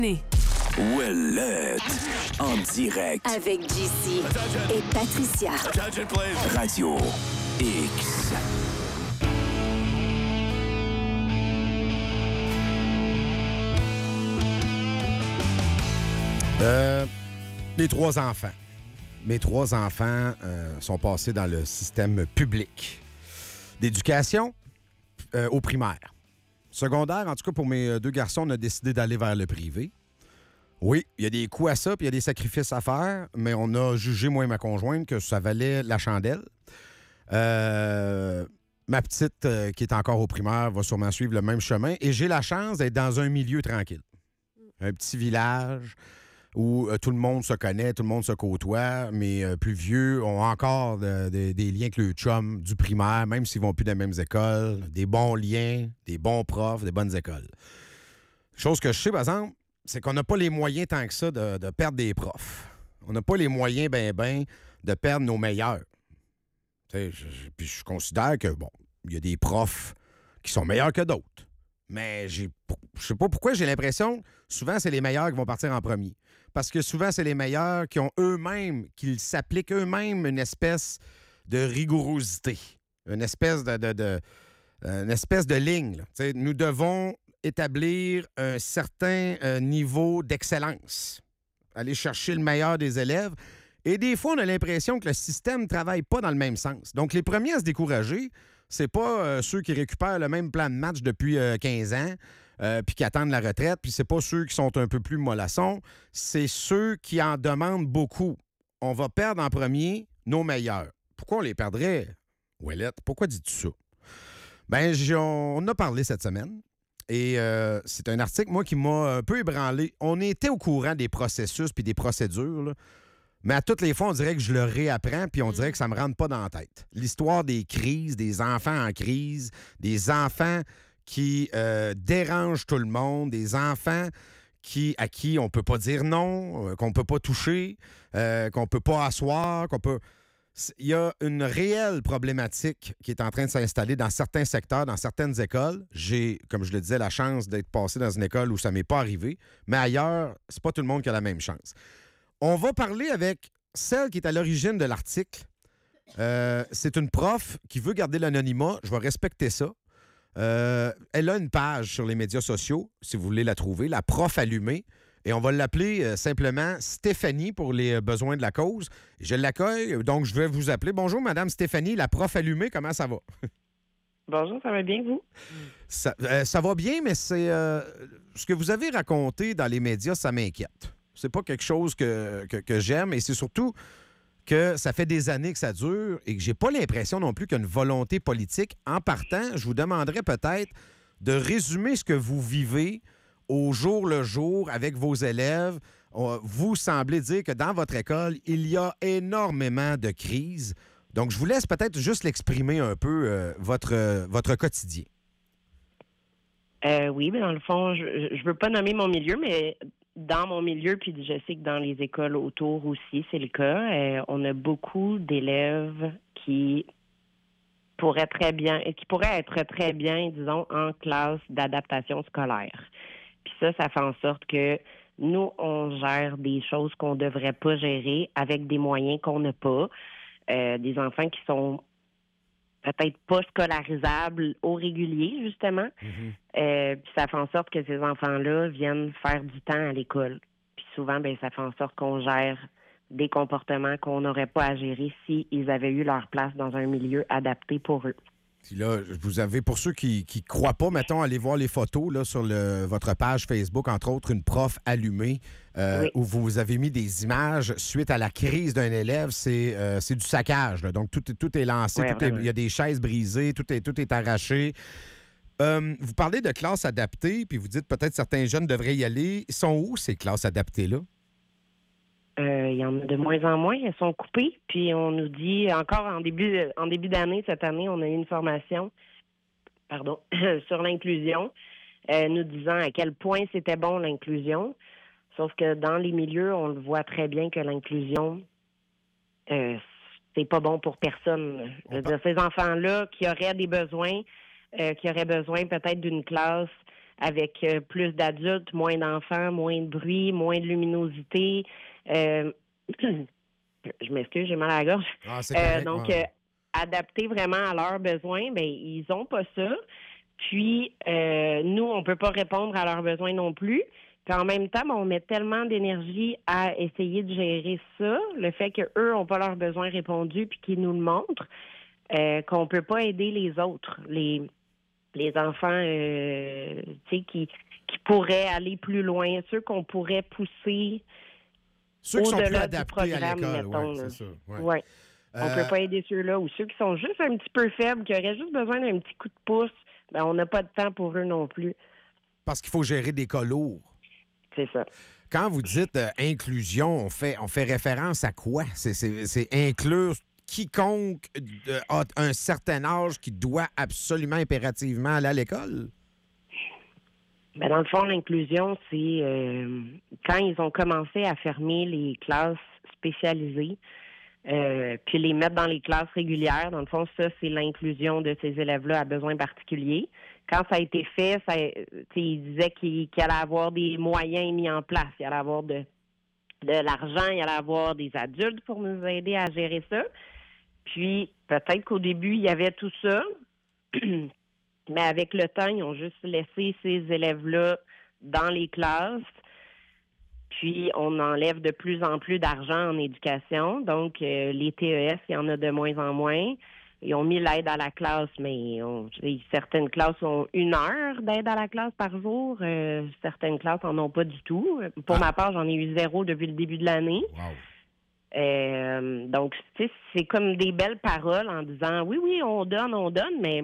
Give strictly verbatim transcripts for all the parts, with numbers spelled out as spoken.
Ouellette, en direct. Avec J C et Patricia. Radio X. Euh, les trois enfants. Mes trois enfants euh, sont passés dans le système public d'éducation euh, au primaire. Secondaire, en tout cas, pour mes deux garçons, on a décidé d'aller vers le privé. Oui, il y a des coûts à ça, puis il y a des sacrifices à faire, mais on a jugé, moi et ma conjointe, que ça valait la chandelle. Euh, ma petite, euh, qui est encore au primaire, va sûrement suivre le même chemin. Et j'ai la chance d'être dans un milieu tranquille. Un petit village où euh, tout le monde se connaît, tout le monde se côtoie. Mes euh, plus vieux ont encore de, de, des liens avec le chum du primaire, même s'ils vont plus dans les mêmes écoles. Des bons liens, des bons profs, des bonnes écoles. Chose que je sais, par exemple, c'est qu'on n'a pas les moyens tant que ça de, de perdre des profs. On n'a pas les moyens, ben, ben, de perdre nos meilleurs. Je, je, puis je considère que, bon, il y a des profs qui sont meilleurs que d'autres. Mais j'ai, je sais pas pourquoi j'ai l'impression, souvent, c'est les meilleurs qui vont partir en premier. Parce que souvent, c'est les meilleurs qui ont eux-mêmes, qui s'appliquent eux-mêmes une espèce de rigorosité, une espèce de, de, de, une espèce de ligne. Nous devons établir un certain euh, niveau d'excellence, aller chercher le meilleur des élèves. Et des fois, on a l'impression que le système ne travaille pas dans le même sens. Donc, les premiers à se décourager, c'est pas euh, ceux qui récupèrent le même plan de match depuis euh, quinze ans euh, puis qui attendent la retraite, puis c'est pas ceux qui sont un peu plus mollassons, c'est ceux qui en demandent beaucoup. On va perdre en premier nos meilleurs. Pourquoi on les perdrait, Ouellette? Pourquoi dis-tu ça? Bien, on en a parlé cette semaine. Et euh, c'est un article, moi, qui m'a un peu ébranlé. On était au courant des processus puis des procédures, là, mais à toutes les fois, on dirait que je le réapprends puis on dirait que ça me rentre pas dans la tête. L'histoire des crises, des enfants en crise, des enfants qui euh, dérangent tout le monde, des enfants qui, à qui on peut pas dire non, euh, qu'on peut pas toucher, euh, qu'on peut pas asseoir, qu'on peut... Il y a une réelle problématique qui est en train de s'installer dans certains secteurs, dans certaines écoles. J'ai, comme je le disais, la chance d'être passé dans une école où ça ne m'est pas arrivé. Mais ailleurs, c'est pas tout le monde qui a la même chance. On va parler avec celle qui est à l'origine de l'article. Euh, c'est une prof qui veut garder l'anonymat. Je vais respecter ça. Euh, elle a une page sur les médias sociaux, si vous voulez la trouver, la prof allumée. Et on va l'appeler euh, simplement Stéphanie pour les euh, besoins de la cause. Je l'accueille, donc je vais vous appeler. Bonjour, Madame Stéphanie, la prof allumée, comment ça va? Bonjour, ça va bien, vous? Ça, euh, ça va bien, mais c'est euh, ce que vous avez raconté dans les médias, ça m'inquiète. C'est pas quelque chose que, que, que j'aime, et c'est surtout que ça fait des années que ça dure et que j'ai pas l'impression non plus qu'il y a une volonté politique. En partant, je vous demanderais peut-être de résumer ce que vous vivez au jour le jour avec vos élèves. Vous semblez dire que dans votre école, il y a énormément de crises. Donc, je vous laisse peut-être juste l'exprimer un peu, euh, votre, euh, votre quotidien. Euh, oui, mais dans le fond, je ne veux pas nommer mon milieu, mais dans mon milieu, puis je sais que dans les écoles autour aussi, c'est le cas. Euh, on a beaucoup d'élèves qui pourraient très bien, qui pourraient être très bien, disons, en classe d'adaptation scolaire. Puis ça, ça fait en sorte que nous, on gère des choses qu'on ne devrait pas gérer avec des moyens qu'on n'a pas. Euh, des enfants qui sont peut-être pas scolarisables au régulier, justement. Mm-hmm. Euh, puis ça fait en sorte que ces enfants-là viennent faire du temps à l'école. Puis souvent, ben ça fait en sorte qu'on gère des comportements qu'on n'aurait pas à gérer s'ils avaient eu leur place dans un milieu adapté pour eux. Puis là, vous avez, pour ceux qui ne croient pas, mettons, allez voir les photos là, sur le, votre page Facebook, entre autres, une prof allumée, euh, oui. où vous avez mis des images suite à la crise d'un élève. C'est, euh, c'est du saccage. Là. Donc, tout, tout est lancé, ouais, tout est, il y a des chaises brisées, tout est, tout est arraché. Euh, vous parlez de classes adaptées, puis vous dites peut-être certains jeunes devraient y aller. Ils sont où, ces classes adaptées-là? Euh, il y en a de moins en moins. Elles sont coupées. Puis on nous dit, encore en début en début d'année, cette année, on a eu une formation pardon, sur l'inclusion, euh, nous disant à quel point c'était bon l'inclusion. Sauf que dans les milieux, on le voit très bien que l'inclusion, euh, c'est pas bon pour personne. Je veux dire, ces enfants-là qui auraient des besoins, euh, qui auraient besoin peut-être d'une classe avec euh, plus d'adultes, moins d'enfants, moins de bruit, moins de luminosité. Euh, je m'excuse, j'ai mal à la gorge. Ah, c'est Euh, correct, donc, ouais. euh, adapté vraiment à leurs besoins, ben ils ont pas ça. Puis, euh, nous, on peut pas répondre à leurs besoins non plus. Puis en même temps, ben, on met tellement d'énergie à essayer de gérer ça, le fait qu'eux n'ont pas leurs besoins répondus puis qu'ils nous le montrent, euh, qu'on peut pas aider les autres, les les enfants euh, tu sais, qui, qui pourraient aller plus loin, ceux qu'on pourrait pousser Ceux qui sont plus au-delà du adaptés à programme, l'école, mettons, oui, là. c'est ça. Ouais. Ouais. On Euh, peut pas aider ceux-là ou ceux qui sont juste un petit peu faibles, qui auraient juste besoin d'un petit coup de pouce, ben on n'a pas de temps pour eux non plus. Parce qu'il faut gérer des cas lourds. C'est ça. Quand vous dites euh, inclusion, on fait, on fait référence à quoi? C'est, c'est, c'est inclure quiconque de- a un certain âge qui doit absolument impérativement aller à l'école? Ben, dans le fond, l'inclusion, c'est euh, quand ils ont commencé à fermer les classes spécialisées, euh, puis les mettre dans les classes régulières. Dans le fond, ça, c'est l'inclusion de ces élèves-là à besoins particuliers. Quand ça a été fait, ça, tu sais, ils disaient qu'il, qu'il allait avoir des moyens mis en place. Il allait avoir de, de l'argent, il allait avoir des adultes pour nous aider à gérer ça. Puis, peut-être qu'au début, il y avait tout ça. Mais avec le temps, ils ont juste laissé ces élèves-là dans les classes. Puis, on enlève de plus en plus d'argent en éducation. Donc, euh, les T E S, il y en a de moins en moins. Ils ont mis l'aide à la classe, mais on, certaines classes ont une heure d'aide à la classe par jour. Euh, certaines classes n'en ont pas du tout. Pour Ah. ma part, j'en ai eu zéro depuis le début de l'année. Wow. Euh, donc, tu sais, c'est comme des belles paroles en disant, oui, oui, on donne, on donne, mais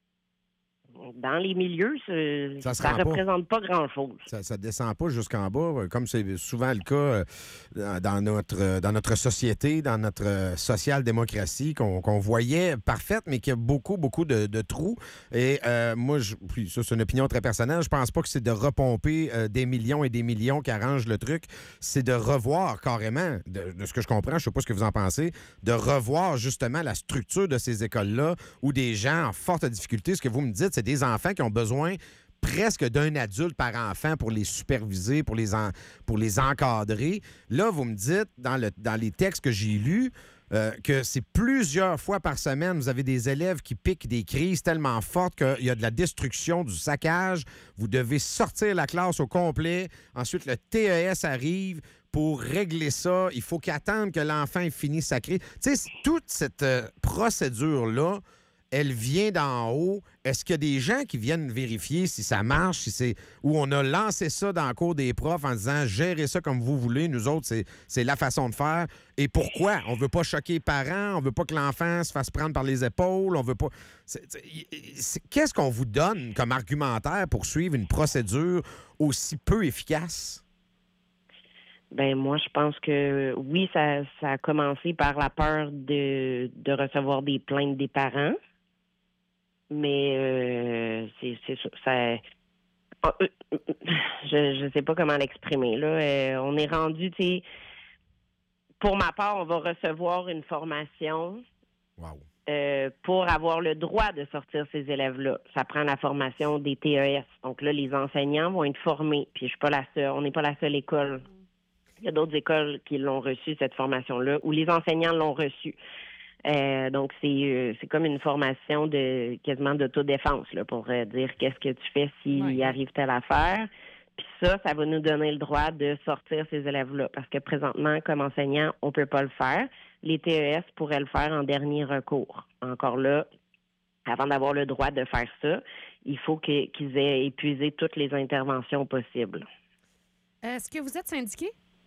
dans les milieux, Ça ça se ne rend pas. représente pas grand-chose. Ça ne descend pas jusqu'en bas, comme c'est souvent le cas euh, dans notre, euh, dans notre société, dans notre euh, social-démocratie, qu'on qu'on voyait parfaite, mais qu'il y a beaucoup, beaucoup de, de trous. Et euh, moi, je, puis ça, c'est une opinion très personnelle, je pense pas que c'est de repomper euh, des millions et des millions qui arrangent le truc. C'est de revoir carrément, de, de ce que je comprends, je sais pas ce que vous en pensez, de revoir justement la structure de ces écoles-là où des gens en forte difficulté, ce que vous me dites, c'est des enfants qui ont besoin presque d'un adulte par enfant pour les superviser, pour les, en- pour les encadrer. Là, vous me dites, dans, le, dans les textes que j'ai lus, euh, que c'est plusieurs fois par semaine, vous avez des élèves qui piquent des crises tellement fortes qu'il y a de la destruction, du saccage. Vous devez sortir la classe au complet. Ensuite, le T E S arrive pour régler ça. Il faut qu'il attende que l'enfant ait fini sa crise. Tu sais, toute cette euh, procédure-là, elle vient d'en haut. Est-ce qu'il y a des gens qui viennent vérifier si ça marche, si c'est ou on a lancé ça dans le cours des profs en disant gérez ça comme vous voulez, nous autres, c'est, c'est la façon de faire. Et pourquoi? On veut pas choquer les parents, on veut pas que l'enfant se fasse prendre par les épaules, on veut pas. C'est- c'est- c'est- qu'est-ce qu'on vous donne comme argumentaire pour suivre une procédure aussi peu efficace? Ben moi, je pense que oui, ça, ça a commencé par la peur de, de recevoir des plaintes des parents. Mais euh, c'est, c'est ça. ça- Ah, euh, euh, je ne sais pas comment l'exprimer. Là. Euh, on est rendu, tu sais, pour ma part, on va recevoir une formation Wow. euh, pour avoir le droit de sortir ces élèves-là. Ça prend la formation des T E S. Donc là, les enseignants vont être formés. Puis je suis pas la seule. On n'est pas la seule école. Il y a d'autres écoles qui l'ont reçu, cette formation-là, où les enseignants l'ont reçue. Euh, donc, c'est euh, c'est comme une formation de quasiment d'autodéfense là, pour euh, dire qu'est-ce que tu fais s'il Ouais. arrive telle affaire. Puis ça, ça va nous donner le droit de sortir ces élèves-là. Parce que présentement, comme enseignant, on peut pas le faire. Les T E S pourraient le faire en dernier recours. Encore là, avant d'avoir le droit de faire ça, il faut que- qu'ils aient épuisé toutes les interventions possibles. Est-ce que vous êtes syndiqué?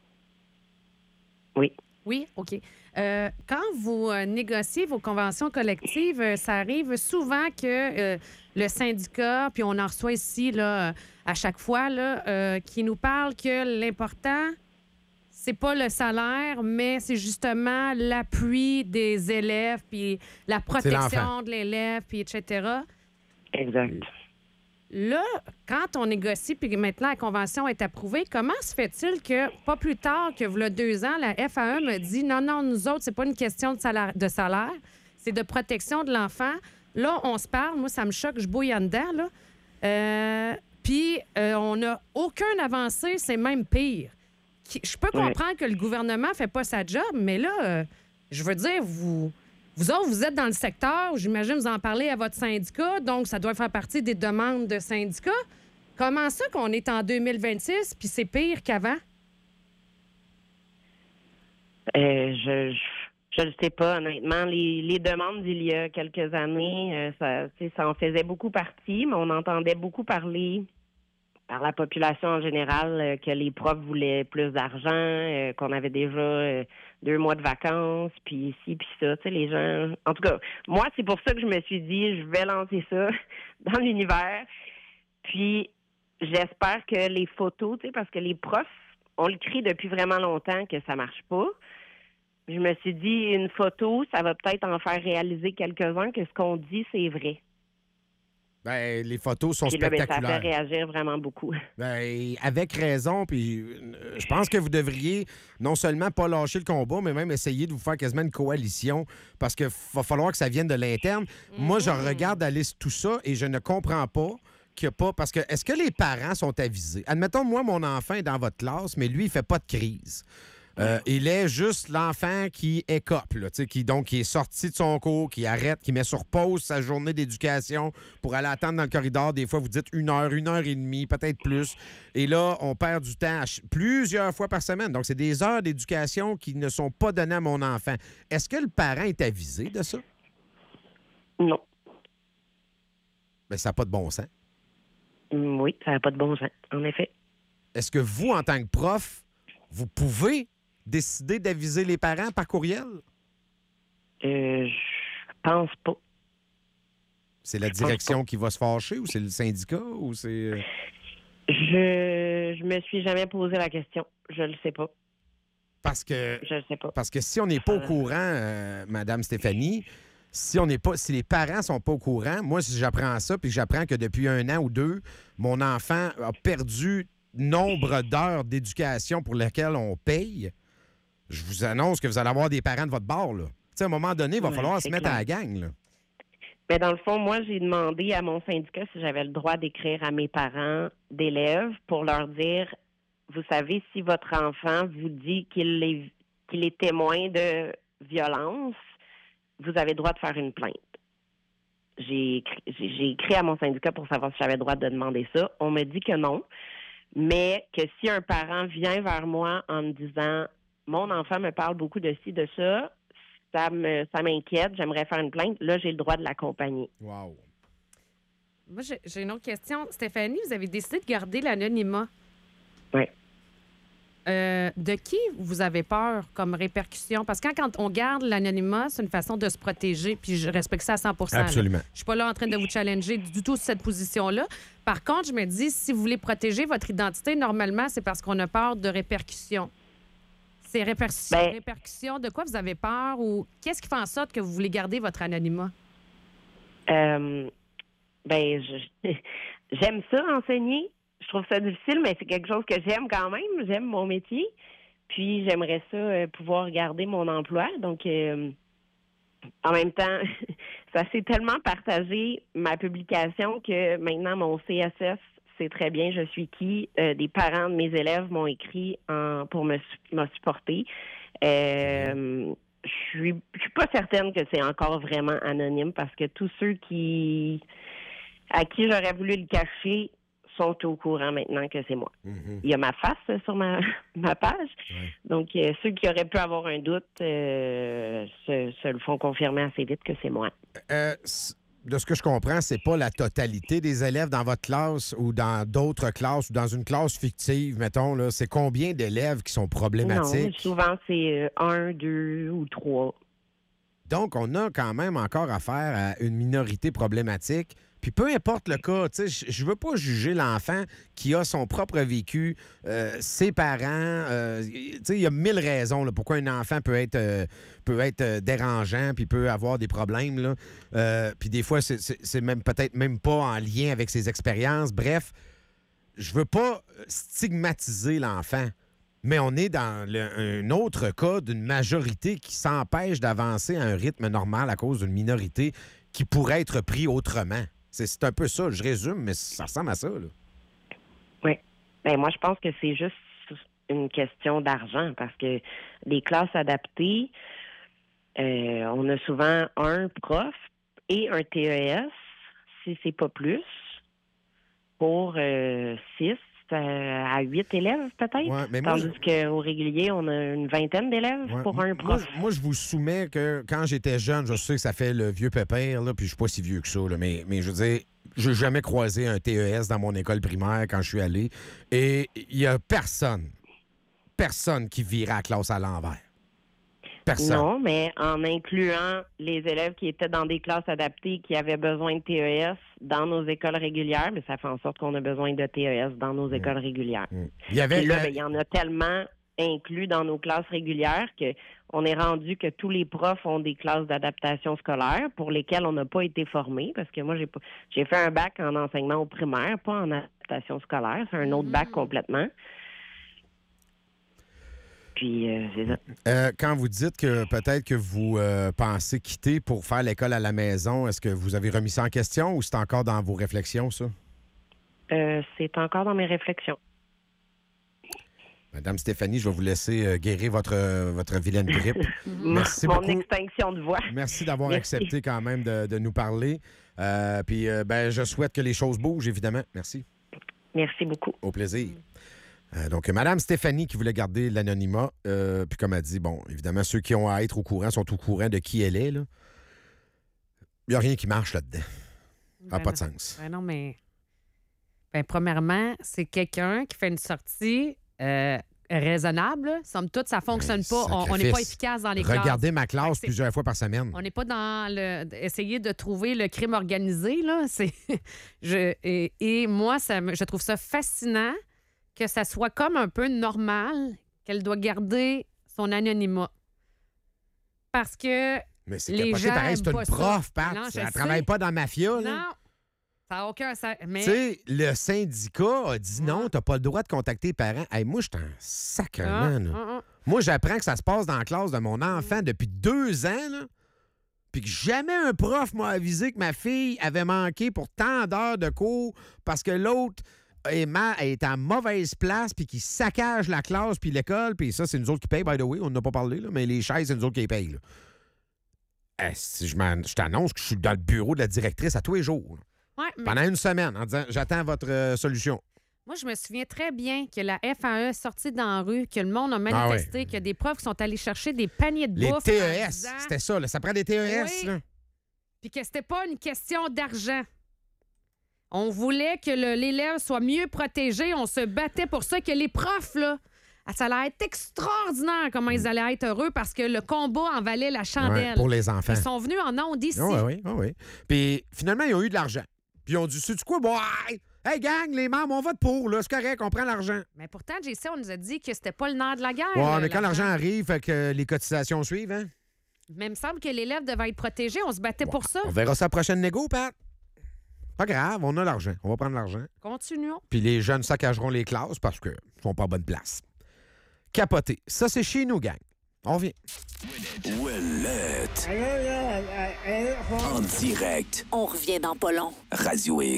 Oui. Oui, OK. Euh, quand vous euh, négociez vos conventions collectives, euh, ça arrive souvent que euh, le syndicat, puis on en reçoit ici là, euh, à chaque fois, là, euh, qui nous parle que l'important, c'est pas le salaire, mais c'est justement l'appui des élèves, puis la protection l'enfant. de l'élève, puis et cetera. Exact. Là, quand on négocie, puis que maintenant la convention est approuvée, comment se fait-il que, pas plus tard que v'là deux ans, la F A E me dit non, non, nous autres, c'est pas une question de salaire, de salaire, c'est de protection de l'enfant. Là, on se parle, moi, ça me choque, je bouille en dedans, là. Euh, Puis euh, on n'a aucune avancée, c'est même pire. Qui- Je peux comprendre Ouais. que le gouvernement fait pas sa job, mais là, euh, je veux dire, vous, vous autres, vous êtes dans le secteur, j'imagine vous en parlez à votre syndicat, donc ça doit faire partie des demandes de syndicats. Comment ça qu'on est en deux mille vingt-six puis c'est pire qu'avant? Euh, je, je je le sais pas, honnêtement. Les, les demandes d'il y a quelques années, euh, ça, tu sais, ça en faisait beaucoup partie, mais on entendait beaucoup parler par la population en général euh, que les profs voulaient plus d'argent, euh, qu'on avait déjà euh, deux mois de vacances, puis ici, puis ça. Tu sais, les gens... En tout cas, moi, c'est pour ça que je me suis dit, je vais lancer ça dans l'univers. Puis, j'espère que les photos, tu sais, parce que les profs, on le crie depuis vraiment longtemps que ça marche pas. Je me suis dit, une photo, ça va peut-être en faire réaliser quelques-uns que ce qu'on dit, c'est vrai. Ben, les photos sont Puis là, ben, ça spectaculaires. fait réagir vraiment beaucoup. Ben, avec raison, puis euh, je pense que vous devriez non seulement pas lâcher le combat, mais même essayer de vous faire quasiment une coalition, parce qu'il va falloir que ça vienne de l'interne. Moi, je regarde aller tout ça et je ne comprends pas qu'il n'y a pas... Parce que, est-ce que les parents sont avisés? Admettons, moi, mon enfant est dans votre classe, mais lui, il fait pas de crise. Euh, il est juste l'enfant qui écope, là, tu sais, qui, donc, qui est sorti de son cours, qui arrête, qui met sur pause sa journée d'éducation pour aller attendre dans le corridor. Des fois, vous dites une heure, une heure et demie, peut-être plus. Et là, on perd du temps à ch- plusieurs fois par semaine. Donc, c'est des heures d'éducation qui ne sont pas données à mon enfant. Est-ce que le parent est avisé de ça? Non. Bien, ça n'a pas de bon sens. Mm, Oui, ça n'a pas de bon sens, en effet. Est-ce que vous, en tant que prof, vous pouvez décider d'aviser les parents par courriel? Euh, je pense pas. C'est la direction qui va se fâcher ou c'est le syndicat ou c'est... euh, Je je me suis jamais posé la question. Je le sais pas. Parce que, Je le sais pas. parce que si on n'est pas au courant, euh, Madame Stéphanie, si on n'est pas, si les parents sont pas au courant, moi, si j'apprends ça, puis que j'apprends que depuis un an ou deux, mon enfant a perdu nombre d'heures d'éducation pour lesquelles on paye, je vous annonce que vous allez avoir des parents de votre bord, là. Tu sais, à un moment donné, il va Ouais, falloir se c'est mettre à clair. la gang, là. Mais dans le fond, moi, j'ai demandé à mon syndicat si j'avais le droit d'écrire à mes parents d'élèves pour leur dire, vous savez, si votre enfant vous dit qu'il est, qu'il est témoin de violence, vous avez le droit de faire une plainte. J'ai écrit, j'ai, j'ai écrit à mon syndicat pour savoir si j'avais le droit de demander ça. On me dit que non, mais que si un parent vient vers moi en me disant, mon enfant me parle beaucoup de ci, de ça, ça me, ça m'inquiète, j'aimerais faire une plainte, là, j'ai le droit de l'accompagner. Wow. Moi, j'ai j'ai une autre question. Stéphanie, vous avez décidé de garder l'anonymat. Oui. Euh, de qui vous avez peur comme répercussion? Parce que quand, quand on garde l'anonymat, c'est une façon de se protéger, puis je respecte ça à cent pour cent. là. Absolument. Je suis pas là en train de vous challenger du tout sur cette position-là. Par contre, je me dis, si vous voulez protéger votre identité, normalement, c'est parce qu'on a peur de répercussions. Ces répercussions, Ben- répercussions, de quoi vous avez peur ou qu'est-ce qui fait en sorte que vous voulez garder votre anonymat? Euh, ben, je- j'aime ça, enseigner. Je trouve ça difficile, mais c'est quelque chose que j'aime quand même. J'aime mon métier. Puis, j'aimerais ça euh, pouvoir garder mon emploi. Donc, euh, en même temps, ça s'est tellement partagé, ma publication, que maintenant, mon C S S sait très bien je suis qui. Euh, des parents de mes élèves m'ont écrit en- pour me, su- me supporter. Euh, je suis, je suis pas certaine que c'est encore vraiment anonyme parce que tous ceux qui à qui j'aurais voulu le cacher sont au courant maintenant que c'est moi. Mhm. Il y a ma face euh, sur ma, ma page. Ouais. Donc, euh, ceux qui auraient pu avoir un doute euh, se, se le font confirmer assez vite que c'est moi. Euh, c- de ce que je comprends, c'est pas la totalité des élèves dans votre classe ou dans d'autres classes ou dans une classe fictive, mettons. Là. C'est combien d'élèves qui sont Non, problématiques? souvent, c'est euh, un, deux ou trois. Donc, on a quand même encore affaire à une minorité problématique. Puis peu importe le cas, tu sais, je- je veux pas juger l'enfant qui a son propre vécu, euh, ses parents. euh, tu sais, il y a mille raisons là, pourquoi un enfant peut être, euh, peut être euh, dérangeant puis peut avoir des problèmes. Là. Euh, puis des fois, c'est- c'est c'est même peut-être même pas en lien avec ses expériences. Bref, je veux pas stigmatiser l'enfant. Mais on est dans le- un autre cas d'une majorité qui s'empêche d'avancer à un rythme normal à cause d'une minorité qui pourrait être pris autrement. C'est c'est un peu ça, je résume, mais ça ressemble à ça. Là. Oui. Ben moi, je pense que c'est juste une question d'argent parce que les classes adaptées, euh, on a souvent un prof et un T E S, si c'est pas plus, pour euh, six à huit élèves peut-être. Ouais, mais moi, Tandis je... qu'au régulier, on a une vingtaine d'élèves ouais. pour un moi, prof. Moi, je vous soumets que quand j'étais jeune, je sais que ça fait le vieux pépère, là, puis je suis pas si vieux que ça, là, mais, mais je veux dire, j'ai jamais croisé un T E S dans mon école primaire quand je suis allé. Et il y a personne, personne qui virait la classe à l'envers. Personne. Non, mais en incluant les élèves qui étaient dans des classes adaptées qui avaient besoin de T E S dans nos écoles régulières, mais ça fait en sorte qu'on a besoin de T E S dans nos mmh. écoles régulières. Mmh. Il y avait, Et là, il y, a... ben, il y en a tellement inclus dans nos classes régulières qu'on est rendu que tous les profs ont des classes d'adaptation scolaire pour lesquelles on n'a pas été formés, parce que moi, j'ai pas, j'ai fait un bac en enseignement au primaire, pas en adaptation scolaire. C'est un autre bac complètement. Puis, euh, c'est ça. Euh, quand vous dites que peut-être que vous euh, pensez quitter pour faire l'école à la maison, est-ce que vous avez remis ça en question ou c'est encore dans vos réflexions, ça? Euh, c'est encore dans mes réflexions. Madame Stéphanie, je vais vous laisser euh, guérir votre, votre vilaine grippe. Merci Mon beaucoup. extinction de voix. Merci d'avoir Merci. accepté quand même de, de nous parler. Euh, puis, euh, ben, je souhaite que les choses bougent, évidemment. Merci. Merci beaucoup. Au plaisir. Euh, donc, Madame Stéphanie qui voulait garder l'anonymat. Euh, puis, comme elle dit, bon, évidemment, ceux qui ont à être au courant sont au courant de qui elle est. Là. Il n'y a rien qui marche là-dedans. Ça n'a Ben pas de non. sens. Ben non, mais. Ben, premièrement, c'est quelqu'un qui fait une sortie euh, raisonnable. là. Somme toute, ça ne fonctionne Ben, pas. On- On n'est pas efficace dans les classes. Regardez ma classe c'est- plusieurs fois par semaine. On n'est pas dans le essayer de trouver le crime organisé là. C'est je et, et moi ça me- je trouve ça fascinant que ça soit comme un peu normal qu'elle doit garder son anonymat parce que Mais c'est les capoté, gens pareil, c'est aiment une pas ça. prof, Pat. Non, je Elle sais. travaille pas dans la mafia. Là. non ça n'a aucun ça, mais Tu sais, le syndicat a dit non, t'as pas le droit de contacter les parents. Hey, moi, je suis un sacrement. Ah, là. ah, ah. Moi, j'apprends que ça se passe dans la classe de mon enfant depuis deux ans, là, puis que jamais un prof m'a avisé que ma fille avait manqué pour tant d'heures de cours parce que l'autre est, ma- est en mauvaise place puis qui saccage la classe puis l'école. Puis ça, c'est nous autres qui payent, by the way. On n'a pas parlé, là, mais les chaises, c'est nous autres qui les payent. Là. Eh, si je, m'en- je t'annonce que je suis dans le bureau de la directrice à tous les jours. Ouais, mais Pendant une semaine, en disant « J'attends votre euh, solution ». moi, je me souviens très bien que la F A E est sortie dans la rue, que le monde a manifesté, Ah ouais. qu'il y a des profs qui sont allés chercher des paniers de Les bouffe. T E en S, disant- c'était ça. Là, ça prend des T E S. Oui. Là. Puis que c'était pas une question d'argent. On voulait que le- l'élève soit mieux protégé. On se battait pour ça, que les profs, là, ça allait être extraordinaire comment ils allaient être heureux parce que le combat en valait la Ouais, chandelle. pour les enfants. Ils sont venus en ondes ici. Oui, oui, oui, oui. Puis finalement, ils ont eu de l'argent. Puis ils ont dit, sais-tu quoi? Bon, hey, hey, gang, les membres, on vote pour, là. C'est correct, on prend l'argent. Mais pourtant, J C, on nous a dit que c'était pas le nerf de la guerre. Ouais, là, mais quand l'argent arrive, fait que les cotisations suivent, hein? Mais il me semble que l'élève devait être protégé. On se battait pour ça. On verra ça à la prochaine négo, Pat. Pas grave, on a l'argent. On va prendre l'argent. Continuons. Puis les jeunes saccageront les classes parce qu'ils sont pas à bonne place. Capoté. Ça, c'est chez nous, gang. On revient. Ouellette. En direct. On revient dans pas long. Radio X.